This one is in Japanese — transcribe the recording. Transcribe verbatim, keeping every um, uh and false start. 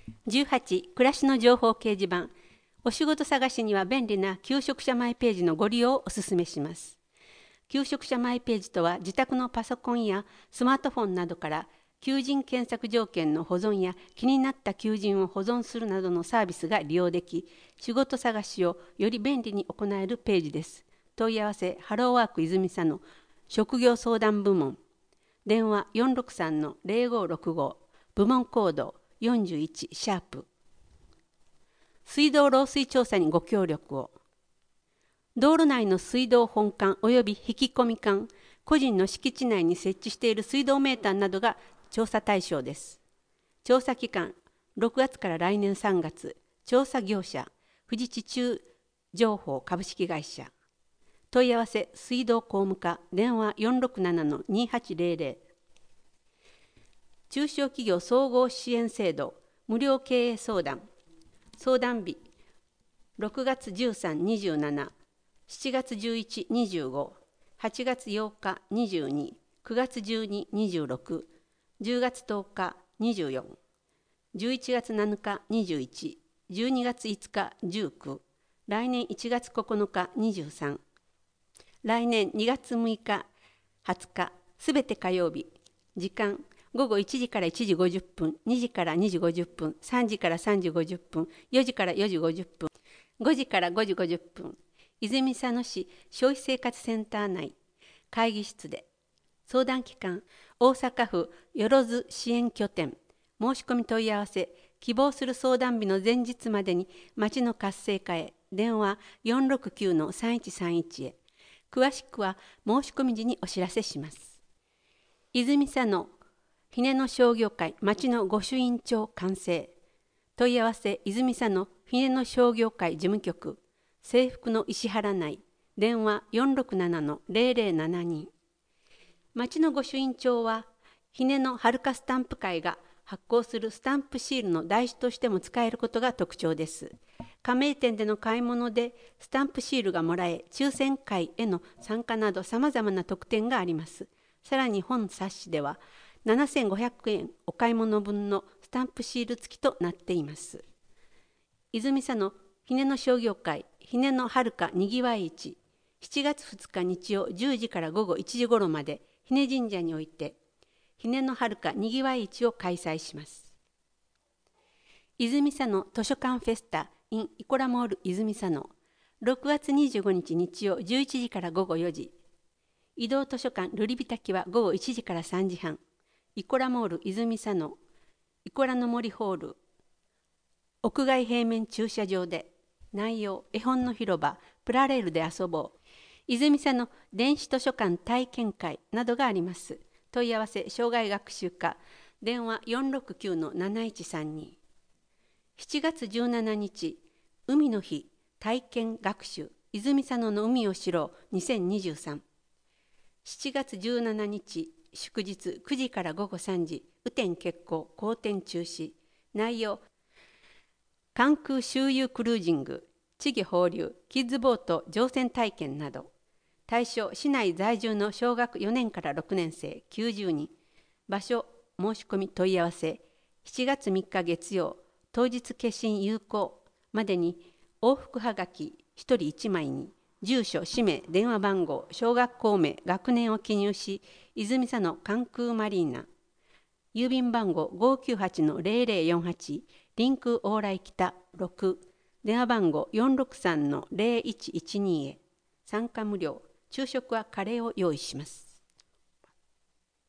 じゅうはち、暮らしの情報掲示板。お仕事探しには便利な求職者マイページのご利用をお勧めします。求職者マイページとは、自宅のパソコンやスマートフォンなどから求人検索条件の保存や気になった求人を保存するなどのサービスが利用でき、仕事探しをより便利に行えるページです。問い合わせ、ハローワーク泉佐野職業相談部門。電話 よんろくさんのゼロごろくご、部門コードよんじゅういちシャープ。水道漏水調査にご協力を。道路内の水道本管及び引き込み管、個人の敷地内に設置している水道メーターなどが調査対象です。調査期間、ろくがつから来年さんがつ。調査業者、富士地中情報株式会社。問い合わせ、水道工務課、電話 よんろくななのにはちゼロゼロ。中小企業総合支援制度、無料経営相談。相談日、ろくがつじゅうさん、にじゅうしち、しちがつじゅういち、にじゅうご、はちがつようか、にじゅうに、くがつじゅうに、にじゅうろく、じゅうがつとおか、にじゅうよん、じゅういちがつなのか、にじゅういち、じゅうにがついつか、じゅうく、来年いちがつここのか、にじゅうさん、来年にがつむいか、はつか、すべて火曜日。時間、ごごいちじからいちじごじゅっぷん、にじからにじごじゅっぷん、さんじからさんじごじゅっぷん、よじからよじごじゅっぷん、ごじからごじごじゅっぷん。泉佐野市消費生活センター内会議室で。相談機関、大阪府よろず支援拠点。申し込み問い合わせ、希望する相談日の前日までに町の活性化へ。電話 よんろくきゅうのさんいちさんいち へ。詳しくは申し込み時にお知らせします。泉佐野ひねの商業会町の御朱印帳完成。問い合わせ、泉佐野ひねの商業会事務局。制服の石原内。電話 よんろくななのゼロゼロななに。町の御朱印帳は、ひねのはるかスタンプ会が発行するスタンプシールの台紙としても使えることが特徴です。加盟店での買い物でスタンプシールがもらえ、抽選会への参加などさまざまな特典があります。さらに本冊子では、ななせんごひゃくえんお買い物分のスタンプシール付きとなっています。泉佐野ひねの商業会ひねのはるかにぎわい市、しちがつふつか日曜じゅうじからごごいちじごろまでひね神社においてひねのはるかにぎわい市を開催します。泉佐野図書館フェスタ in イコラモール泉佐野、ろくがつにじゅうごにち日曜じゅういちじからごごよじ。移動図書館ルリビタキはごごいちじからさんじはん。イコラモール泉佐野イコラの森ホール屋外平面駐車場で。内容、絵本の広場、プラレールで遊ぼう、泉佐野電子図書館体験会などがあります。問い合わせ、障害学習課、電話 よんろくきゅうのなないちさんに。しちがつじゅうしちにち、海の日体験学習、泉佐野の海を知ろうにせんにじゅうさん。しちがつじゅうしちにち、祝日くじからごごさんじ、雨天決行、好天中止。内容、関空周遊クルージング、稚魚放流、キッズボート乗船体験など。対象、市内在住の小学よねんからろくねんせいきゅうじゅうにん。場所、申し込み問い合わせ、しちがつみっか月曜、当日消印有効までに往復はがきひとりいちまいに、住所、氏名、電話番号、小学校名、学年を記入し、泉佐野関空マリーナ。郵便番号 ごきゅうはちのゼロゼロよんはち、リンク往来北ろく、電話番号 よんろくさんのゼロいちいちに へ。参加無料、昼食はカレーを用意します。